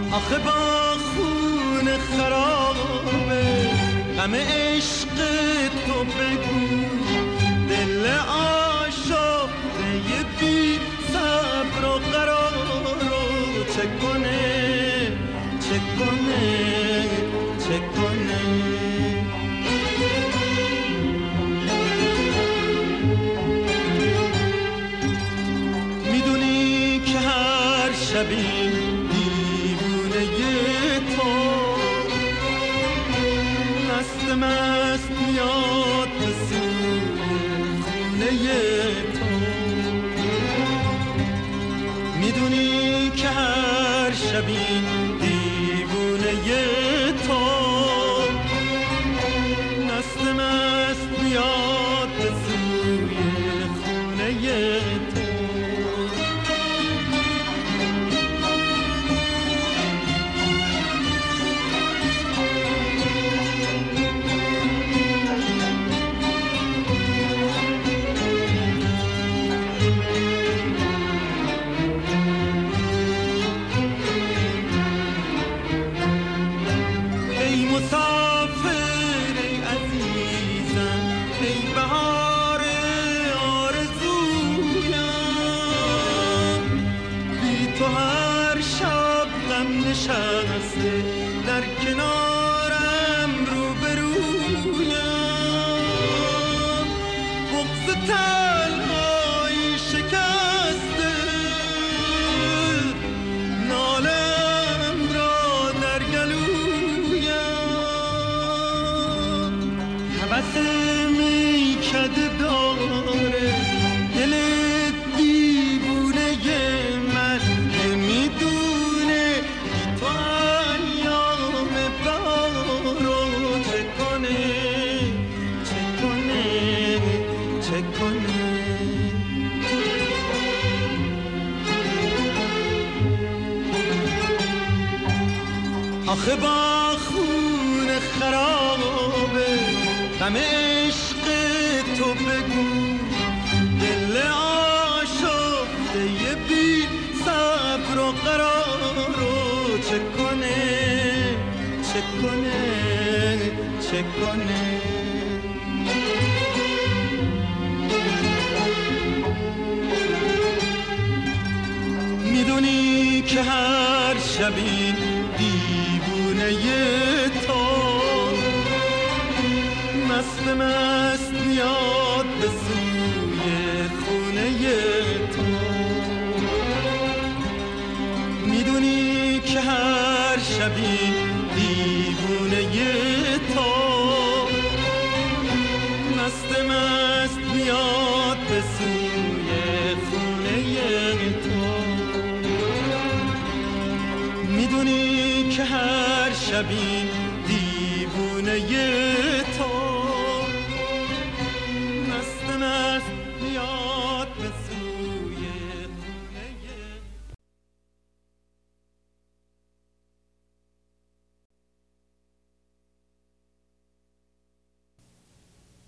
آخه با خون خرابه غم عشق تو بگو، دل آشفته بی صبر و قرارو چه کنه چه کنه چه کنه. میدونی که هر شبی دیوونه تو مست مست میاد به سوی خونه تو. میدونی که هر شبی دیوونه تو مست مست میاد به سوی خونه تو. نشسته در کنارم روبرویم، بغض تنهایی شکسته نالم را در گلویم. هوس میکده داره دل دیوونه من، نمیدونه تو ایام بارو چه کنه چه کنه چه کنه. آخه با خون خرابه غم عشق تو بگو، دل آشفته بی صبر و قرارو چه کنه چه کنه چه کنه. میدونی که هر شبی دیوونه تو مست مست میاد به سوی خونه تو. میدونی که هر شبی دیوونه تو مست مست میاد به سوی خونه تو. میدونی که هر شبی دیوونه